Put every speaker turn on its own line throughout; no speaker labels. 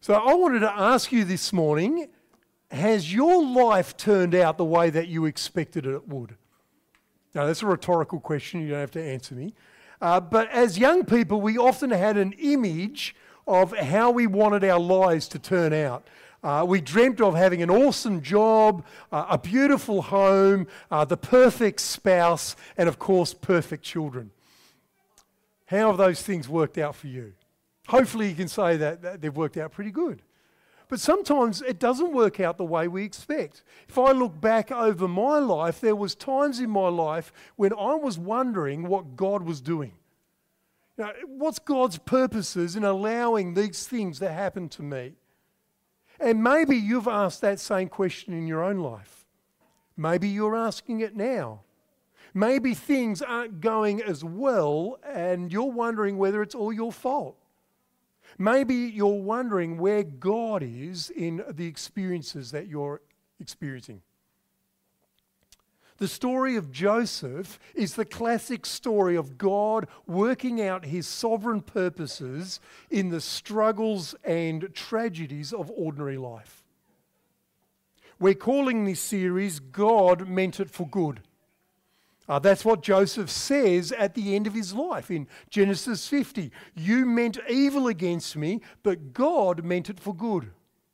So I wanted to ask you this morning, has your life turned out the way that you expected it would? Now, that's a rhetorical question. You don't have to answer me. But as young people, we often had an image of how we wanted our lives to turn out. We dreamt of having an awesome job, a beautiful home, the perfect spouse, and of course, perfect children. How have those things worked out for you? Hopefully you can say that they've worked out pretty good. But sometimes it doesn't work out the way we expect. If I look back over my life, there was times in my life when I was wondering what God was doing. Now, what's God's purposes in allowing these things to happen to me? And maybe you've asked that same question in your own life. Maybe you're asking it now. Maybe things aren't going as well and you're wondering whether it's all your fault. Maybe you're wondering where God is in the experiences that you're experiencing. The story of Joseph is the classic story of God working out his sovereign purposes in the struggles and tragedies of ordinary life. We're calling this series God Meant It for Good. That's what Joseph says at the end of his life in Genesis 50. You meant evil against me, but God meant it for good.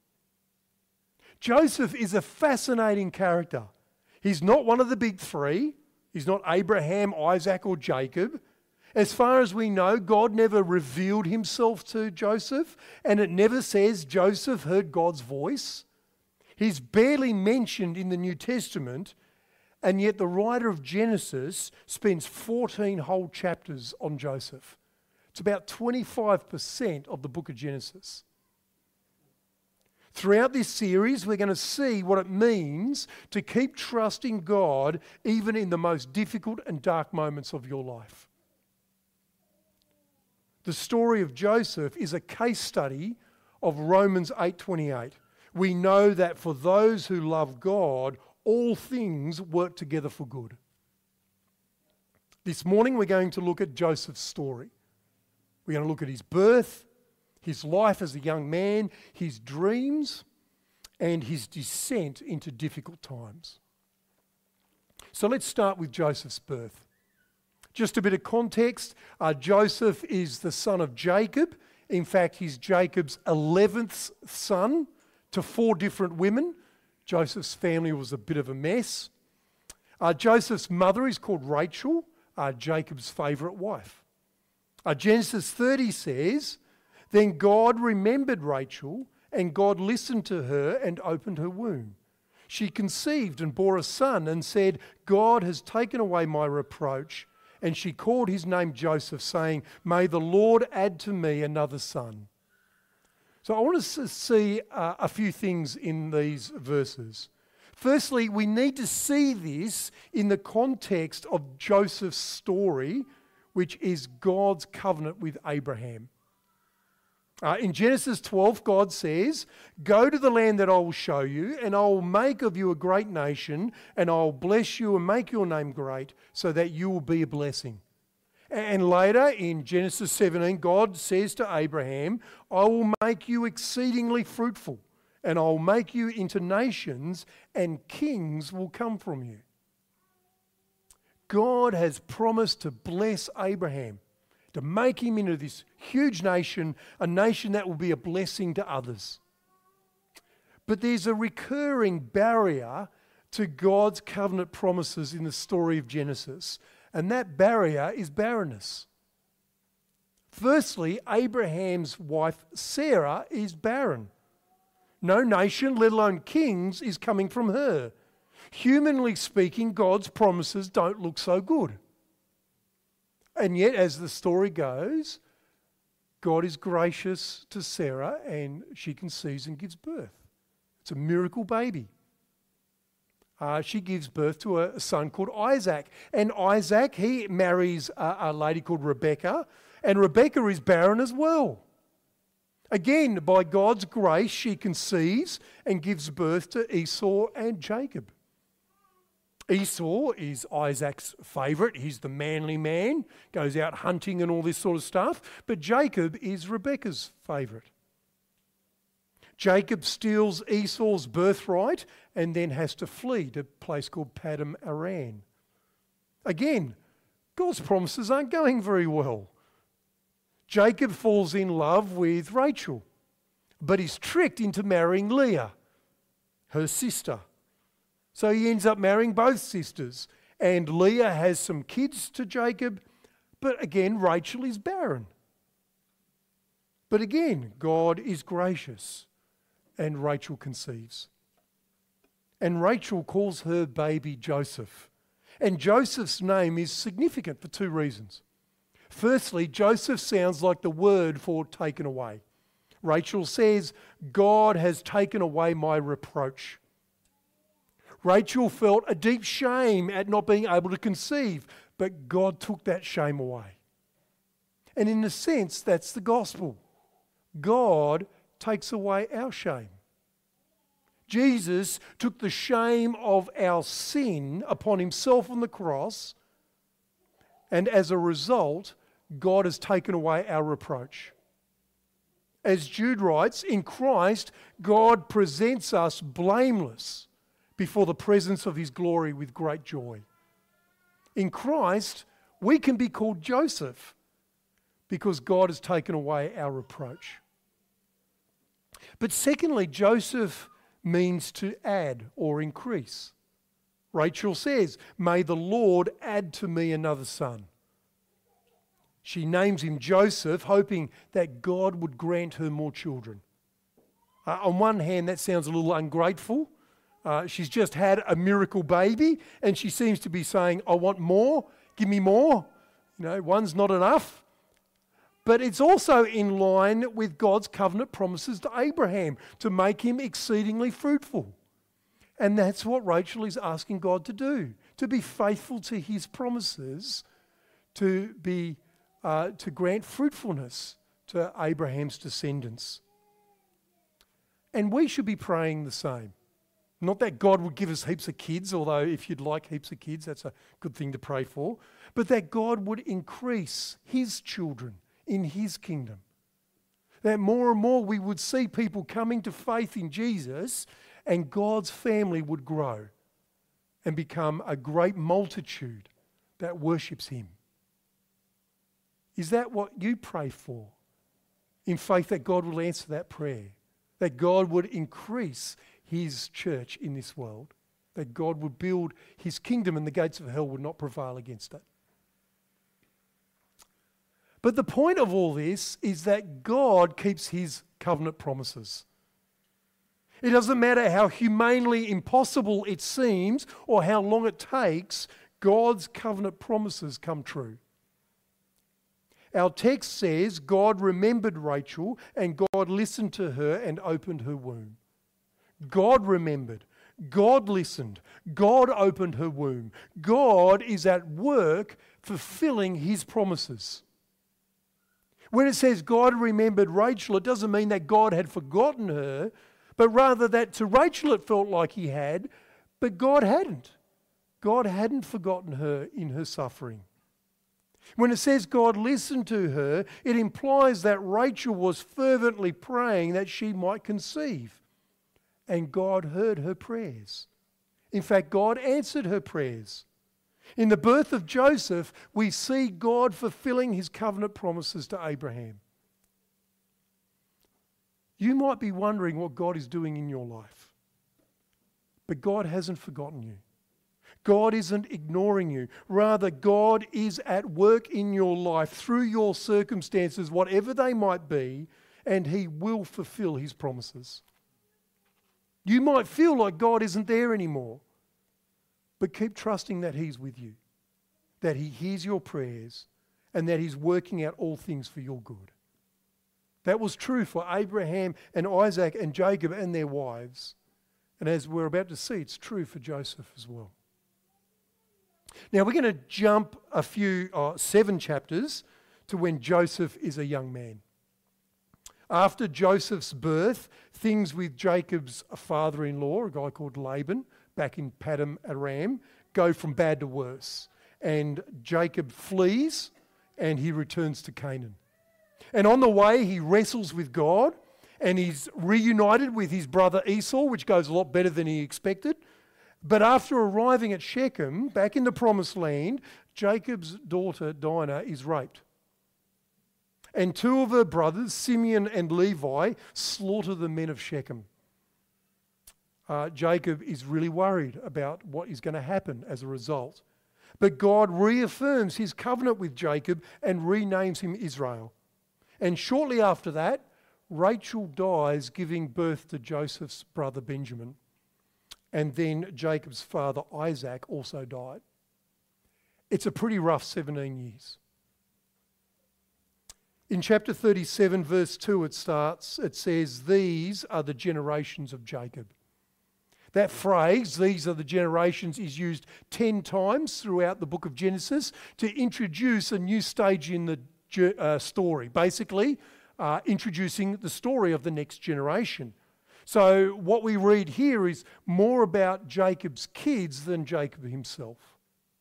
Joseph is a fascinating character. He's not one of the big three. He's not Abraham, Isaac, or Jacob. As far as we know, God never revealed himself to Joseph, and it never says Joseph heard God's voice. He's barely mentioned in the New Testament, and yet the writer of Genesis spends 14 whole chapters on Joseph. It's about 25% of the book of Genesis. Throughout this series, we're going to see what it means to keep trusting God even in the most difficult and dark moments of your life. The story of Joseph is a case study of Romans 8:28. We know that for those who love God, all things work together for good. This morning we're going to look at Joseph's story. We're going to look at his birth, his life as a young man, his dreams, and his descent into difficult times. So let's start with Joseph's birth. Just a bit of context, Joseph is the son of Jacob. In fact, he's Jacob's 11th son to 4 different women. Joseph's family was a bit of a mess. Joseph's mother is called Rachel, Jacob's favourite wife. Genesis 30 says, then God remembered Rachel, and God listened to her and opened her womb. She conceived and bore a son and said, God has taken away my reproach. And she called his name Joseph, saying, may the Lord add to me another son. So I want us to see a few things in these verses. Firstly, we need to see this in the context of Joseph's story, which is God's covenant with Abraham. In Genesis 12, God says, go to the land that I will show you, and I will make of you a great nation, and I will bless you and make your name great, so that you will be a blessing. And later in Genesis 17, God says to Abraham, I will make you exceedingly fruitful, and I will make you into nations, and kings will come from you. God has promised to bless Abraham, to make him into this huge nation, a nation that will be a blessing to others. But there's a recurring barrier to God's covenant promises in the story of Genesis. And that barrier is barrenness. Firstly, Abraham's wife Sarah is barren. No nation, let alone kings, is coming from her. Humanly speaking, God's promises don't look so good. And yet, as the story goes, God is gracious to Sarah and she conceives and gives birth. It's a miracle baby. She gives birth to a son called Isaac. And Isaac, he marries a lady called Rebecca. And Rebecca is barren as well. Again, by God's grace, she conceives and gives birth to Esau and Jacob. Esau is Isaac's favourite. He's the manly man, goes out hunting and all this sort of stuff. But Jacob is Rebecca's favourite. Jacob steals Esau's birthright and then has to flee to a place called Paddan Aram. Again, God's promises aren't going very well. Jacob falls in love with Rachel, but he's tricked into marrying Leah, her sister. So he ends up marrying both sisters. And Leah has some kids to Jacob, but again, Rachel is barren. But again, God is gracious, and Rachel conceives. And Rachel calls her baby Joseph. And Joseph's name is significant for two reasons. Firstly, Joseph sounds like the word for taken away. Rachel says, God has taken away my reproach. Rachel felt a deep shame at not being able to conceive, but God took that shame away. And in a sense, that's the gospel. God takes away our shame. Jesus took the shame of our sin upon himself on the cross, and as a result, God has taken away our reproach. As Jude writes, in Christ, God presents us blameless before the presence of his glory with great joy. In Christ, we can be called Joseph because God has taken away our reproach. But secondly, Joseph means to add or increase. Rachel says, may the Lord add to me another son. She names him Joseph, hoping that God would grant her more children. On one hand, that sounds a little ungrateful. She's just had a miracle baby, and she seems to be saying, I want more, give me more. One's not enough. But it's also in line with God's covenant promises to Abraham to make him exceedingly fruitful. And that's what Rachel is asking God to do, to be faithful to his promises, to grant fruitfulness to Abraham's descendants. And we should be praying the same. Not that God would give us heaps of kids, although if you'd like heaps of kids, that's a good thing to pray for, but that God would increase his children in his kingdom. That more and more we would see people coming to faith in Jesus, and God's family would grow and become a great multitude that worships him. Is that what you pray for? In faith that God will answer that prayer, that God would increase his church in this world, that God would build his kingdom and the gates of hell would not prevail against it. But the point of all this is that God keeps his covenant promises. It doesn't matter how humanely impossible it seems or how long it takes, God's covenant promises come true. Our text says God remembered Rachel and God listened to her and opened her womb. God remembered. God listened. God opened her womb. God is at work fulfilling his promises. When it says God remembered Rachel, it doesn't mean that God had forgotten her, but rather that to Rachel it felt like he had, but God hadn't. God hadn't forgotten her in her suffering. When it says God listened to her, it implies that Rachel was fervently praying that she might conceive. And God heard her prayers. In fact, God answered her prayers. In the birth of Joseph, we see God fulfilling his covenant promises to Abraham. You might be wondering what God is doing in your life. But God hasn't forgotten you. God isn't ignoring you. Rather, God is at work in your life through your circumstances, whatever they might be, and he will fulfill his promises. You might feel like God isn't there anymore, but keep trusting that he's with you, that he hears your prayers, and that he's working out all things for your good. That was true for Abraham and Isaac and Jacob and their wives. And as we're about to see, it's true for Joseph as well. Now we're going to jump 7 chapters to when Joseph is a young man. After Joseph's birth, things with Jacob's father-in-law, a guy called Laban, back in Paddan Aram, go from bad to worse. And Jacob flees and he returns to Canaan. And on the way, he wrestles with God And he's reunited with his brother Esau, which goes a lot better than he expected. But after arriving at Shechem, back in the promised land, Jacob's daughter Dinah is raped. And two of her brothers, Simeon and Levi, slaughter the men of Shechem. Jacob is really worried about what is going to happen as a result. But God reaffirms his covenant with Jacob and renames him Israel. And shortly after that, Rachel dies, giving birth to Joseph's brother Benjamin. And then Jacob's father Isaac also died. It's a pretty rough 17 years. In chapter 37, verse 2, it says, "These are the generations of Jacob." That phrase, "these are the generations," is used 10 times throughout the book of Genesis to introduce a new stage in the story. Basically, introducing the story of the next generation. So what we read here is more about Jacob's kids than Jacob himself.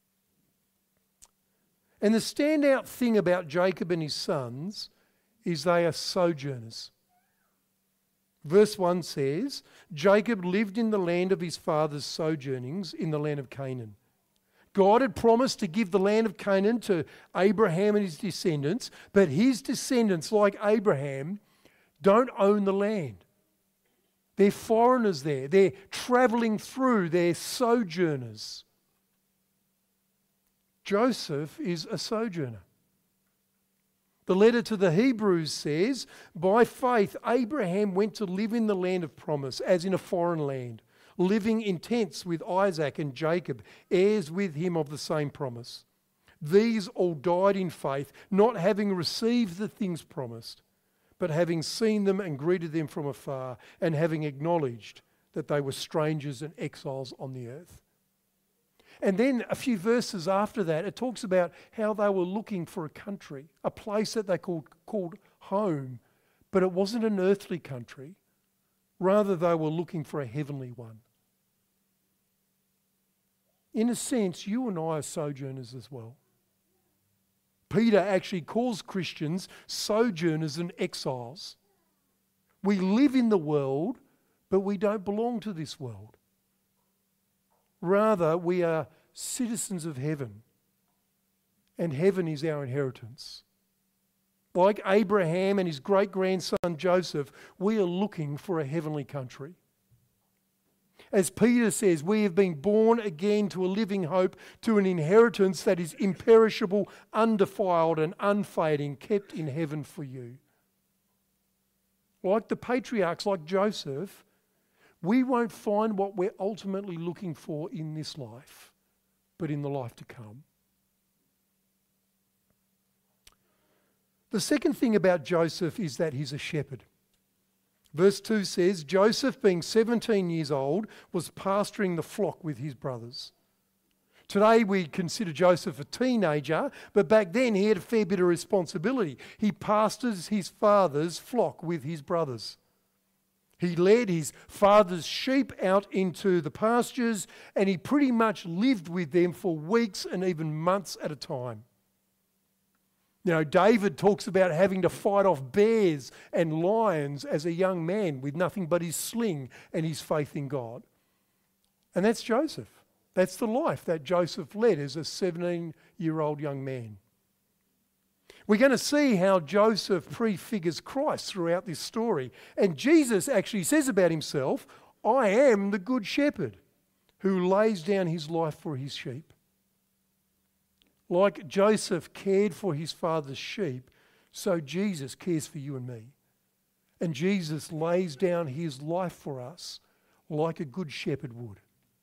And the standout thing about Jacob and his sons is they are sojourners. Verse 1 says, Jacob lived in the land of his father's sojournings in the land of Canaan. God had promised to give the land of Canaan to Abraham and his descendants, but his descendants, like Abraham, don't own the land. They're foreigners there. They're travelling through. They're sojourners. Joseph is a sojourner. The letter to the Hebrews says, by faith Abraham went to live in the land of promise, as in a foreign land, living in tents with Isaac and Jacob, heirs with him of the same promise. These all died in faith, not having received the things promised, but having seen them and greeted them from afar, and having acknowledged that they were strangers and exiles on the earth. And then a few verses after that, it talks about how they were looking for a country, a place that they called home, but it wasn't an earthly country. Rather, they were looking for a heavenly one. In a sense, you and I are sojourners as well. Peter actually calls Christians sojourners and exiles. We live in the world, but we don't belong to this world. Rather, we are citizens of heaven, and heaven is our inheritance. Like Abraham and his great-grandson Joseph, we are looking for a heavenly country. As Peter says, we have been born again to a living hope, to an inheritance that is imperishable, undefiled and unfading, kept in heaven for you. Like the patriarchs, like Joseph, we won't find what we're ultimately looking for in this life, but in the life to come. The second thing about Joseph is that he's a shepherd. Verse 2 says, Joseph, being 17 years old, was pasturing the flock with his brothers. Today we consider Joseph a teenager, but back then he had a fair bit of responsibility. He pastors his father's flock with his brothers. He led his father's sheep out into the pastures, and he pretty much lived with them for weeks and even months at a time. You know, David talks about having to fight off bears and lions as a young man with nothing but his sling and his faith in God. And that's Joseph. That's the life that Joseph led as a 17-year-old young man. We're going to see how Joseph prefigures Christ throughout this story. And Jesus actually says about himself, I am the good shepherd who lays down his life for his sheep. Like Joseph cared for his father's sheep, so Jesus cares for you and me. And Jesus lays down his life for us like a good shepherd would.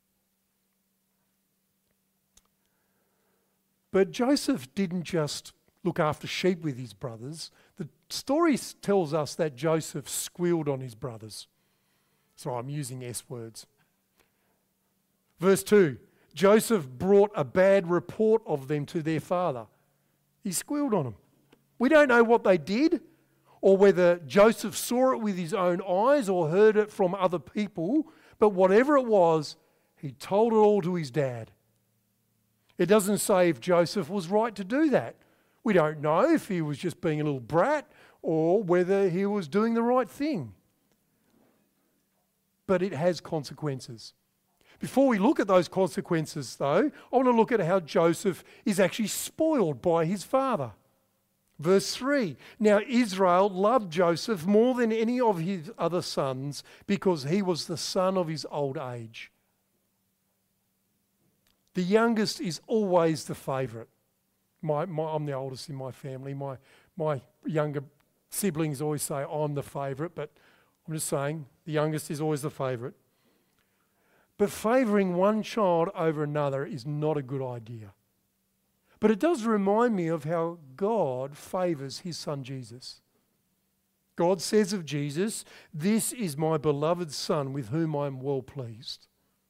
But Joseph didn't just look after sheep with his brothers. The story tells us that Joseph squealed on his brothers. So I'm using S words. Verse 2, Joseph brought a bad report of them to their father. He squealed on them. We don't know what they did, or whether Joseph saw it with his own eyes or heard it from other people, but whatever it was, he told it all to his dad. It doesn't say if Joseph was right to do that. We don't know if he was just being a little brat or whether he was doing the right thing. but it has consequences. Before we look at those consequences, though, I want to look at how Joseph is actually spoiled by his father. Verse 3, now Israel loved Joseph more than any of his other sons because he was the son of his old age. The youngest is always the favourite. I'm the oldest in my family. My younger siblings always say I'm the favourite, but I'm just saying the youngest is always the favourite. But favouring one child over another is not a good idea. But it does remind me of how God favours his son Jesus. God says of Jesus, "This is my beloved son with whom I am well pleased."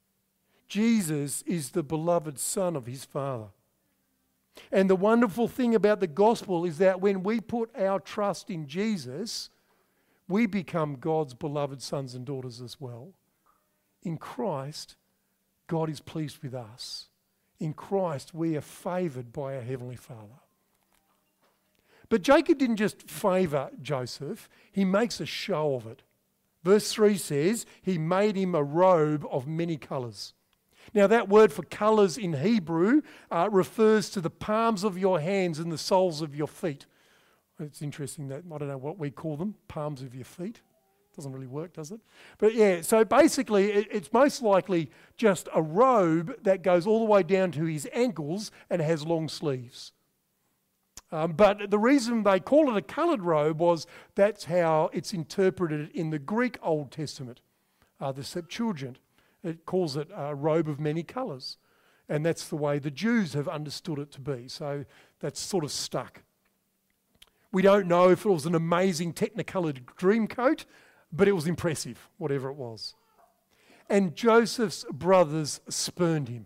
Jesus is the beloved son of his Father. And the wonderful thing about the gospel is that when we put our trust in Jesus, we become God's beloved sons and daughters as well. In Christ, God is pleased with us. In Christ, we are favoured by our Heavenly Father. But Jacob didn't just favour Joseph, he makes a show of it. Verse 3 says, he made him a robe of many colours. Now that word for colours in Hebrew refers to the palms of your hands and the soles of your feet. It's interesting that, I don't know what we call them, palms of your feet. Doesn't really work, does it? But yeah, so basically it's most likely just a robe that goes all the way down to his ankles and has long sleeves. But the reason they call it a coloured robe was that's how it's interpreted in the Greek Old Testament, the Septuagint. It calls it a robe of many colours. And that's the way the Jews have understood it to be. So that's sort of stuck. We don't know if it was an amazing technicoloured dream coat, but it was impressive, whatever it was. And Joseph's brothers spurned him.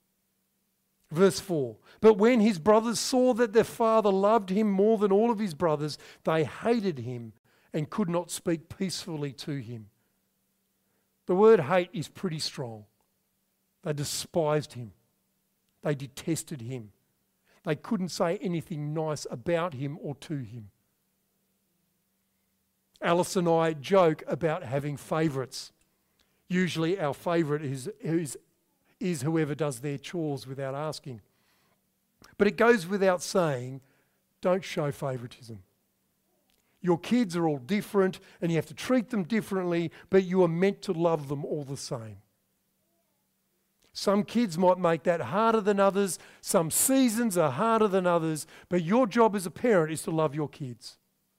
Verse 4, but when his brothers saw that their father loved him more than all of his brothers, they hated him and could not speak peacefully to him. The word hate is pretty strong. They despised him. They detested him. They couldn't say anything nice about him or to him. Alice and I joke about having favourites. Usually our favourite is whoever does their chores without asking. But it goes without saying, don't show favouritism. Your kids are all different and you have to treat them differently, but you are meant to love them all the same. Some kids might make that harder than others. Some seasons are harder than others, but your job as a parent is to love your kids.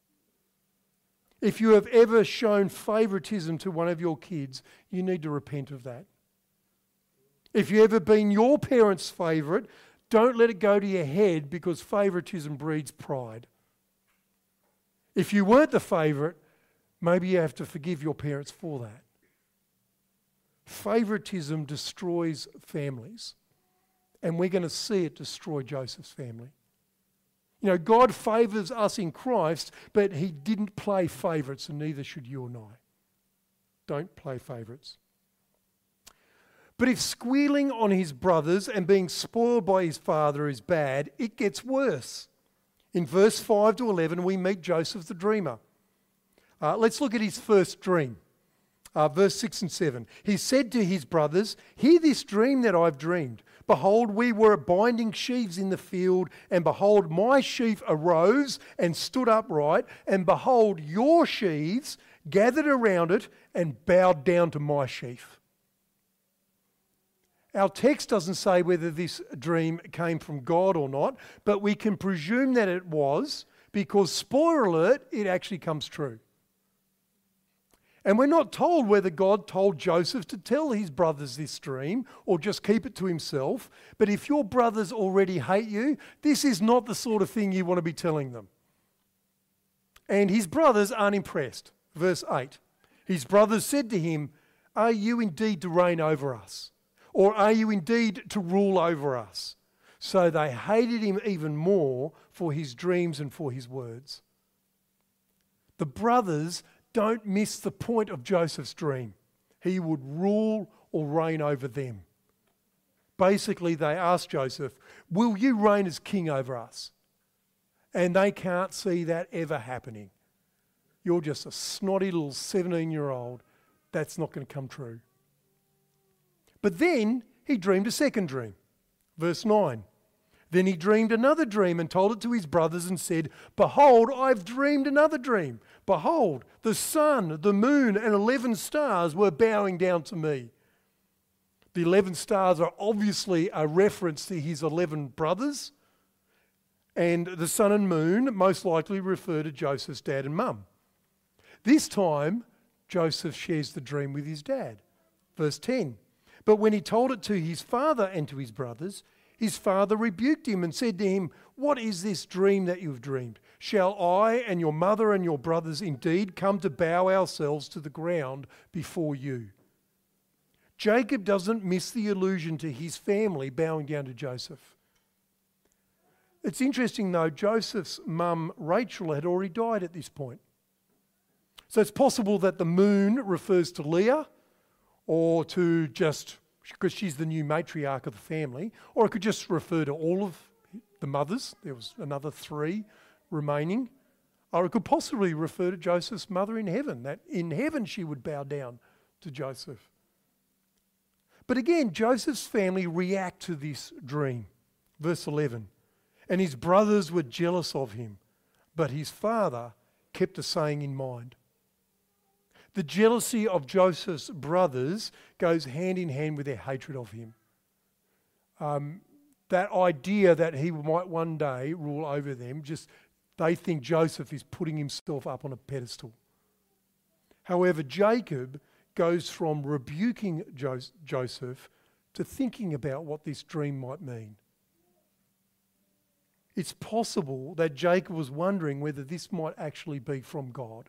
If you have ever shown favouritism to one of your kids, you need to repent of that. If you've ever been your parent's favourite, don't let it go to your head because favouritism breeds pride. If you weren't the favourite, maybe you have to forgive your parents for that. Favouritism destroys families, and we're going to see it destroy Joseph's family. You know, God favours us in Christ, but he didn't play favourites, and neither should you and I. Don't play favourites. But if squealing on his brothers and being spoiled by his father is bad, it gets worse. In verse 5 to 11, we meet Joseph the dreamer. Let's look at his first dream. Verse 6 and 7. He said to his brothers, "Hear this dream that I've dreamed. Behold, we were binding sheaves in the field, and behold, my sheaf arose and stood upright, and behold, your sheaves gathered around it and bowed down to my sheaf." Our text doesn't say whether this dream came from God or not, but we can presume that it was, because, spoiler alert, it actually comes true. And we're not told whether God told Joseph to tell his brothers this dream or just keep it to himself. But if your brothers already hate you, this is not the sort of thing you want to be telling them. And his brothers aren't impressed. Verse 8. His brothers said to him, "Are you indeed to reign over us? Or are you indeed to rule over us?" So they hated him even more for his dreams and for his words. The brothers don't miss the point of Joseph's dream. He would rule or reign over them. Basically, they asked Joseph, "Will you reign as king over us?" And they can't see that ever happening. You're just a snotty little 17-year-old. that's not going to come true. But then he dreamed a second dream. Verse 9. Then he dreamed another dream and told it to his brothers and said, "Behold, I've dreamed another dream. Behold, the sun, the moon, and 11 stars were bowing down to me." The 11 stars are obviously a reference to his 11 brothers, and the sun and moon most likely refer to Joseph's dad and mum. This time, Joseph shares the dream with his dad. Verse 10. But when he told it to his father and to his brothers, his father rebuked him and said to him, "What is this dream that you have dreamed? Shall I and your mother and your brothers indeed come to bow ourselves to the ground before you?" Jacob doesn't miss the allusion to his family bowing down to Joseph. It's interesting though, Joseph's mum Rachel had already died at this point. So it's possible that the moon refers to Leah, or to just, because she's the new matriarch of the family, or it could just refer to all of the mothers. There was another 3 remaining. Or it could possibly refer to Joseph's mother in heaven, that in heaven she would bow down to Joseph. But again, Joseph's family react to this dream. Verse 11. And his brothers were jealous of him, but his father kept a saying in mind. The jealousy of Joseph's brothers goes hand in hand with their hatred of him. That idea that he might one day rule over them, they think Joseph is putting himself up on a pedestal. However, Jacob goes from rebuking Joseph to thinking about what this dream might mean. It's possible that Jacob was wondering whether this might actually be from God.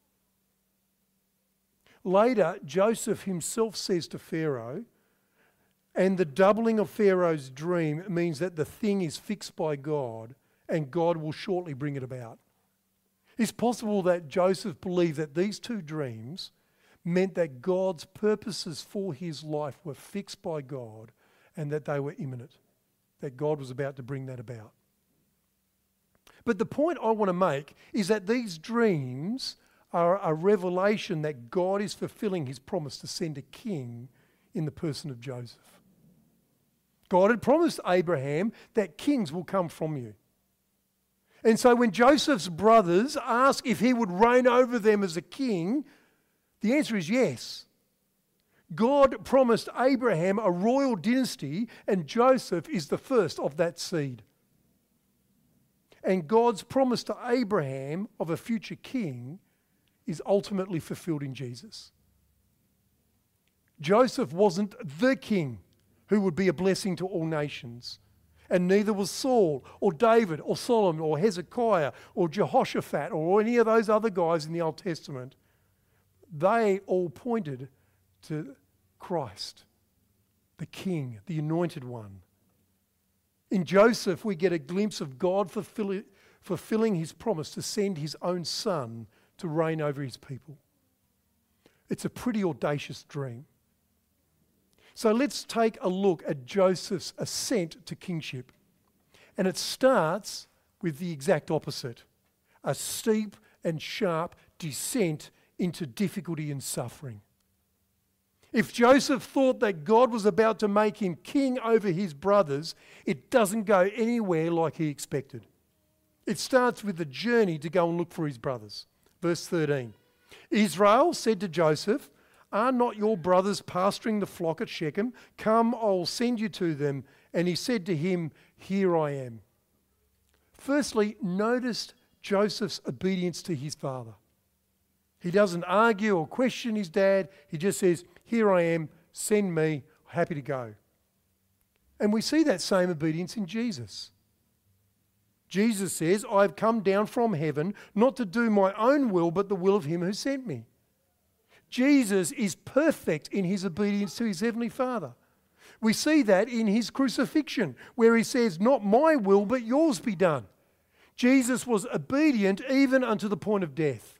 Later, Joseph himself says to Pharaoh, and the doubling of Pharaoh's dream means that the thing is fixed by God and God will shortly bring it about. It's possible that Joseph believed that these 2 dreams meant that God's purposes for his life were fixed by God and that they were imminent, that God was about to bring that about. But the point I want to make is that these dreams are a revelation that God is fulfilling his promise to send a king in the person of Joseph. God had promised Abraham that kings will come from you. And so when Joseph's brothers ask if he would reign over them as a king, the answer is yes. God promised Abraham a royal dynasty, and Joseph is the first of that seed. And God's promise to Abraham of a future king is ultimately fulfilled in Jesus. Joseph wasn't the king who would be a blessing to all nations, and neither was Saul or David or Solomon or Hezekiah or Jehoshaphat or any of those other guys in the Old Testament. They all pointed to Christ, the King, the Anointed One. In Joseph, we get a glimpse of God fulfilling his promise to send his own son to reign over his people. It's a pretty audacious dream. So let's take a look at Joseph's ascent to kingship. And it starts with the exact opposite, a steep and sharp descent into difficulty and suffering. If Joseph thought that God was about to make him king over his brothers, it doesn't go anywhere like he expected. It starts with the journey to go and look for his brothers. Verse 13. Israel said to Joseph, "Are not your brothers pasturing the flock at Shechem? Come, I'll send you to them." And he said to him, "Here I am." Firstly, notice Joseph's obedience to his father. He doesn't argue or question his dad. He just says, "Here I am, send me, happy to go." And we see that same obedience in Jesus. Jesus says, "I have come down from heaven not to do my own will, but the will of him who sent me." Jesus is perfect in his obedience to his heavenly Father. We see that in his crucifixion, where he says, "Not my will, but yours be done." Jesus was obedient even unto the point of death.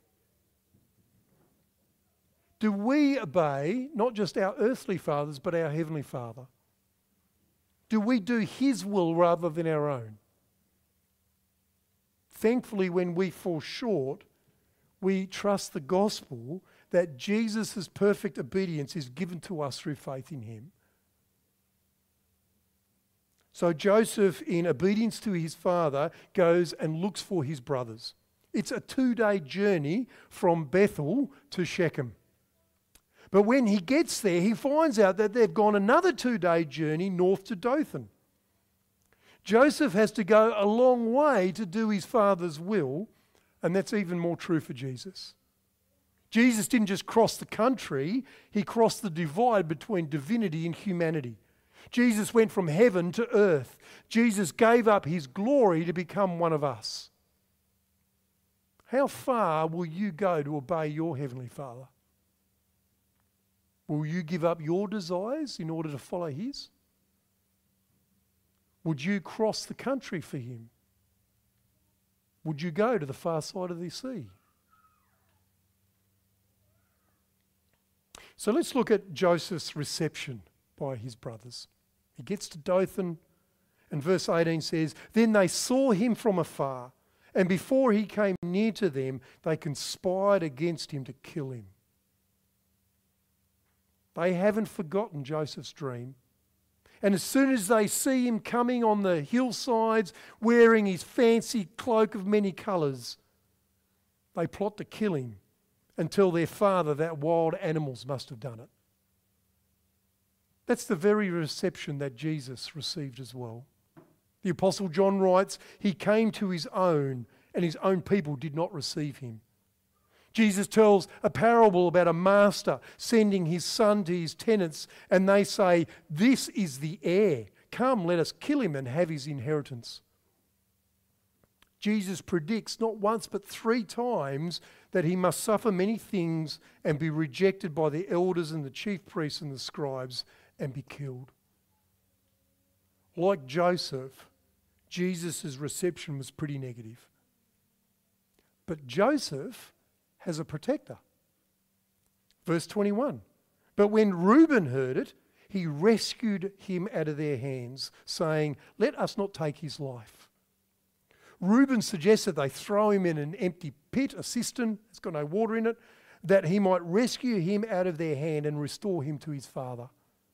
Do we obey not just our earthly fathers, but our heavenly Father? Do we do his will rather than our own? Thankfully, when we fall short, we trust the gospel that Jesus' perfect obedience is given to us through faith in him. So Joseph, in obedience to his father, goes and looks for his brothers. It's a 2-day journey from Bethel to Shechem. But when he gets there, he finds out that they've gone another 2-day journey north to Dothan. Joseph has to go a long way to do his father's will, and that's even more true for Jesus. Jesus didn't just cross the country, he crossed the divide between divinity and humanity. Jesus went from heaven to earth. Jesus gave up his glory to become one of us. How far will you go to obey your Heavenly Father? Will you give up your desires in order to follow his? Would you cross the country for him? Would you go to the far side of the sea? So let's look at Joseph's reception by his brothers. He gets to Dothan, and verse 18 says, "Then they saw him from afar, and before he came near to them, they conspired against him to kill him." They haven't forgotten Joseph's dream. And as soon as they see him coming on the hillsides, wearing his fancy cloak of many colours, they plot to kill him and tell their father that wild animals must have done it. That's the very reception that Jesus received as well. The Apostle John writes, "He came to his own, and his own people did not receive him." Jesus tells a parable about a master sending his son to his tenants, and they say, "This is the heir. Come, let us kill him and have his inheritance." Jesus predicts not once but 3 times that he must suffer many things and be rejected by the elders and the chief priests and the scribes and be killed. Like Joseph, Jesus' reception was pretty negative. But Joseph has a protector. Verse 21, "But when Reuben heard it, he rescued him out of their hands, saying, 'Let us not take his life.' Reuben suggested they throw him in an empty pit, a cistern, it's got no water in it, that he might rescue him out of their hand and restore him to his father.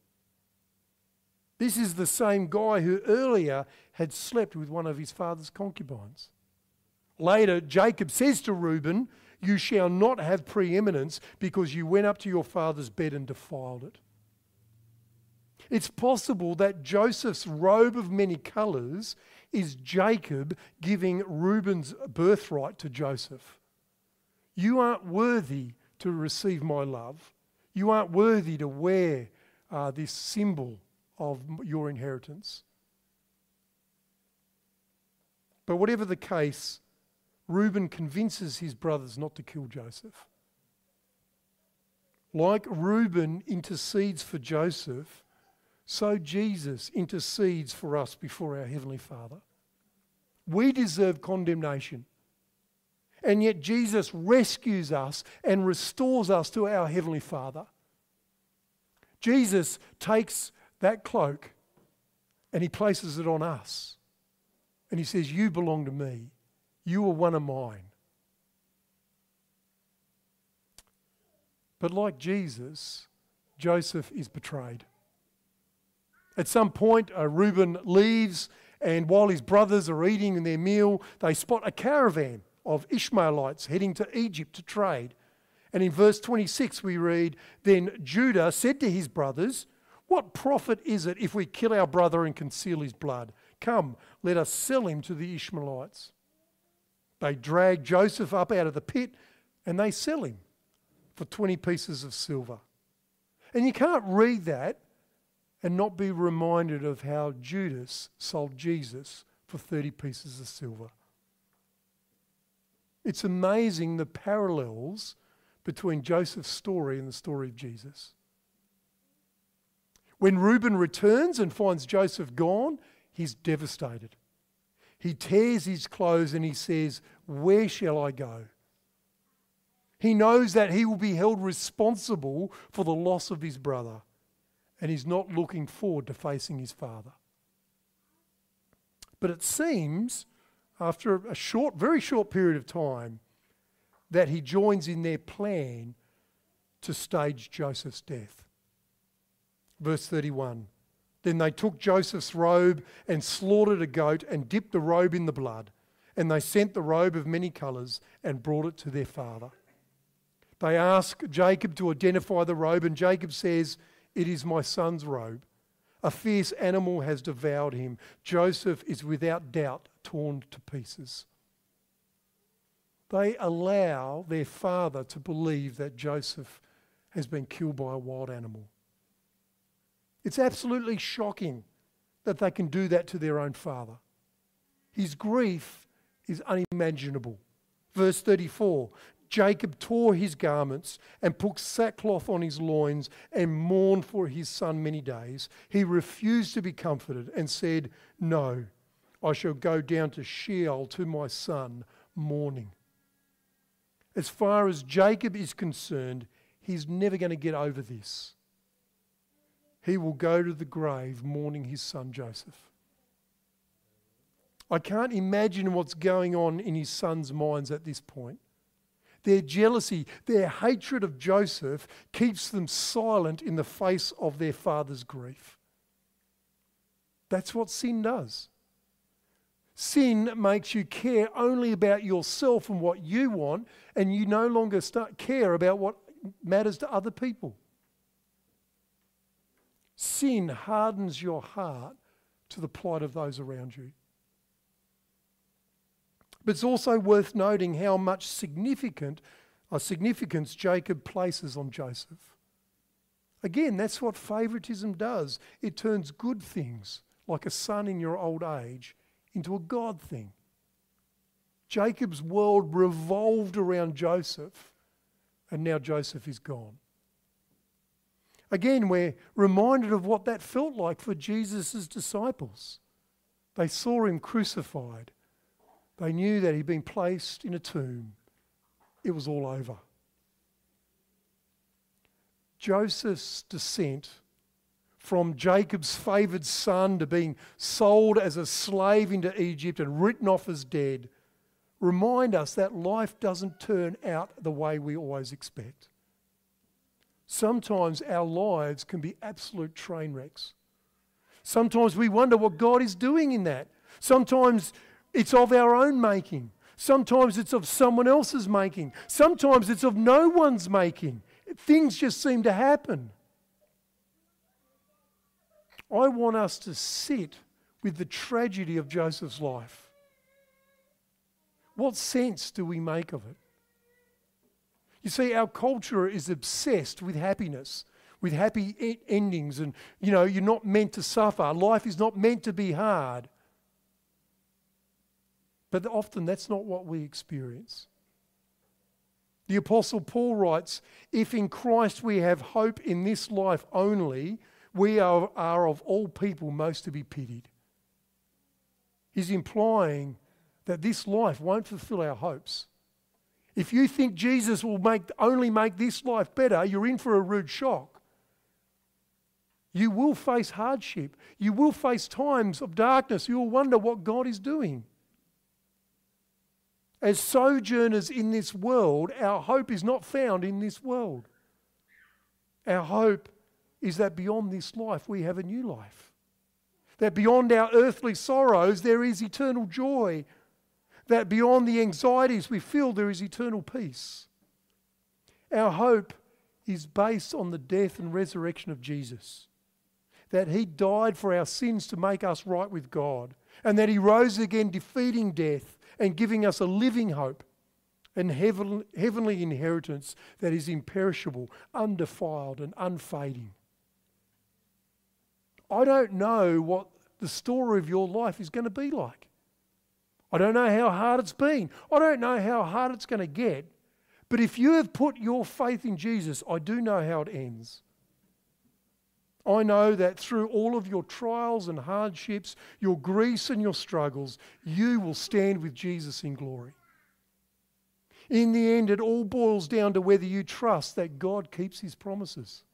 This is the same guy who earlier had slept with one of his father's concubines. Later, Jacob says to Reuben, 'You shall not have preeminence because you went up to your father's bed and defiled it.' It's possible that Joseph's robe of many colours is Jacob giving Reuben's birthright to Joseph. You aren't worthy to receive my love. You aren't worthy to wear this symbol of your inheritance. But whatever the case, Reuben convinces his brothers not to kill Joseph. Like Reuben intercedes for Joseph, so Jesus intercedes for us before our Heavenly Father. We deserve condemnation, and yet Jesus rescues us and restores us to our Heavenly Father. Jesus takes that cloak and he places it on us, and he says, "You belong to me. You are one of mine." But like Jesus, Joseph is betrayed. At some point, Reuben leaves, and while his brothers are eating their meal, they spot a caravan of Ishmaelites heading to Egypt to trade. And in verse 26 we read, "Then Judah said to his brothers, 'What profit is it if we kill our brother and conceal his blood? Come, let us sell him to the Ishmaelites.' They drag Joseph up out of the pit and they sell him for 20 pieces of silver." And you can't read that and not be reminded of how Judas sold Jesus for 30 pieces of silver. It's amazing the parallels between Joseph's story and the story of Jesus. When Reuben returns and finds Joseph gone, he's devastated. He tears his clothes and he says, "Where shall I go?" He knows that he will be held responsible for the loss of his brother, and he's not looking forward to facing his father. But it seems, after a very short period of time, that he joins in their plan to stage Joseph's death. Verse 31. Then they took Joseph's robe and slaughtered a goat and dipped the robe in the blood. And they sent the robe of many colours and brought it to their father. They ask Jacob to identify the robe, and Jacob says, "It is my son's robe. A fierce animal has devoured him. Joseph is without doubt torn to pieces." They allow their father to believe that Joseph has been killed by a wild animal. It's absolutely shocking that they can do that to their own father. His grief is unimaginable. Verse 34, Jacob tore his garments and put sackcloth on his loins and mourned for his son many days. He refused to be comforted and said, "No, I shall go down to Sheol to my son, mourning." As far as Jacob is concerned, he's never going to get over this. He will go to the grave mourning his son Joseph. I can't imagine what's going on in his sons' minds at this point. Their jealousy, their hatred of Joseph keeps them silent in the face of their father's grief. That's what sin does. Sin makes you care only about yourself and what you want, and you no longer care about what matters to other people. Sin hardens your heart to the plight of those around you. But it's also worth noting how much significance Jacob places on Joseph. Again, that's what favouritism does. It turns good things, like a son in your old age, into a God thing. Jacob's world revolved around Joseph, and now Joseph is gone. Again, we're reminded of what that felt like for Jesus' disciples. They saw him crucified. They knew that he'd been placed in a tomb. It was all over. Joseph's descent from Jacob's favoured son to being sold as a slave into Egypt and written off as dead remind us that life doesn't turn out the way we always expect. Sometimes our lives can be absolute train wrecks. Sometimes we wonder what God is doing in that. Sometimes it's of our own making. Sometimes it's of someone else's making. Sometimes it's of no one's making. Things just seem to happen. I want us to sit with the tragedy of Joseph's life. What sense do we make of it? You see, our culture is obsessed with happiness, with happy endings, and you're not meant to suffer. Life is not meant to be hard. But often that's not what we experience. The Apostle Paul writes, "If in Christ we have hope in this life only, we are of all people most to be pitied." He's implying that this life won't fulfill our hopes. If you think Jesus will only make this life better, you're in for a rude shock. You will face hardship. You will face times of darkness. You will wonder what God is doing. As sojourners in this world, our hope is not found in this world. Our hope is that beyond this life, we have a new life. That beyond our earthly sorrows, there is eternal joy. That beyond the anxieties we feel, there is eternal peace. Our hope is based on the death and resurrection of Jesus. That he died for our sins to make us right with God. And that he rose again, defeating death and giving us a living hope and heavenly inheritance that is imperishable, undefiled and unfading. I don't know what the story of your life is going to be like. I don't know how hard it's been. I don't know how hard it's going to get. But if you have put your faith in Jesus, I do know how it ends. I know that through all of your trials and hardships, your griefs and your struggles, you will stand with Jesus in glory. In the end, it all boils down to whether you trust that God keeps his promises.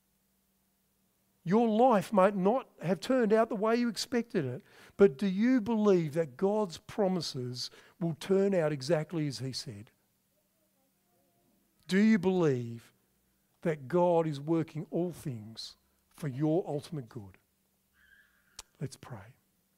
Your life might not have turned out the way you expected it, but do you believe that God's promises will turn out exactly as he said? Do you believe that God is working all things for your ultimate good. Let's pray.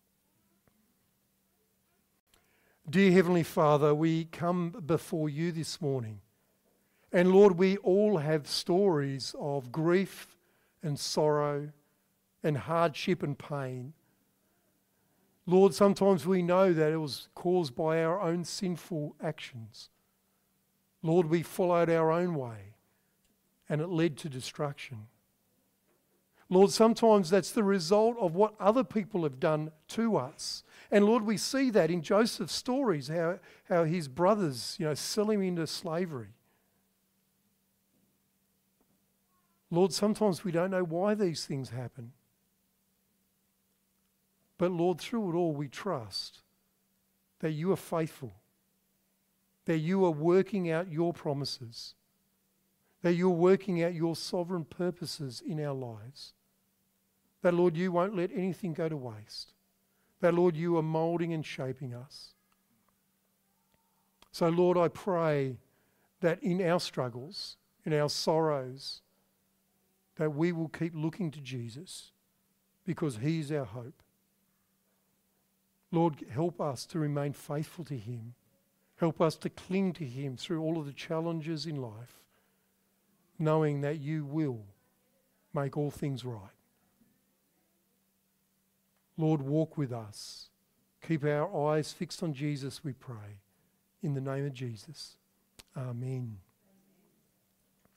Dear Heavenly Father, we come before you this morning. And Lord, we all have stories of grief and sorrow and hardship and pain. Lord, sometimes we know that it was caused by our own sinful actions. Lord, we followed our own way and it led to destruction. Lord, sometimes that's the result of what other people have done to us. And Lord, we see that in Joseph's stories, how his brothers, sell him into slavery. Lord, sometimes we don't know why these things happen. But Lord, through it all, we trust that you are faithful, that you are working out your promises, that you're working out your sovereign purposes in our lives. That, Lord, you won't let anything go to waste. That, Lord, you are moulding and shaping us. So, Lord, I pray that in our struggles, in our sorrows, that we will keep looking to Jesus because he is our hope. Lord, help us to remain faithful to him. Help us to cling to him through all of the challenges in life, knowing that you will make all things right. Lord, walk with us. Keep our eyes fixed on Jesus, we pray. In the name of Jesus. Amen.